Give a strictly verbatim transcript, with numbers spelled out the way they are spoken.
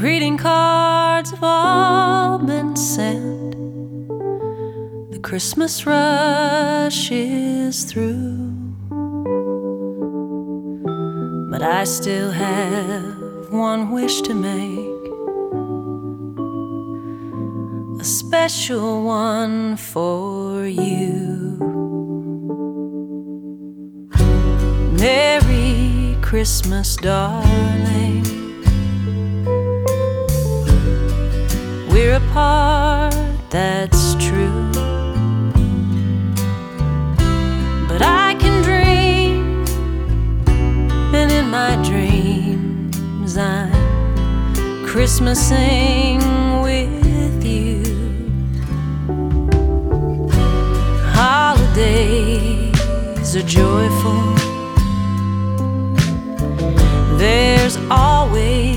Greeting cards have all been sent. The Christmas rush is through, but I still have one wish to make, a special one for you. Merry Christmas, darling. We're apart, that's true, but I can dream, and in my dreams I'm Christmasing with you. Holidays are joyful. There's always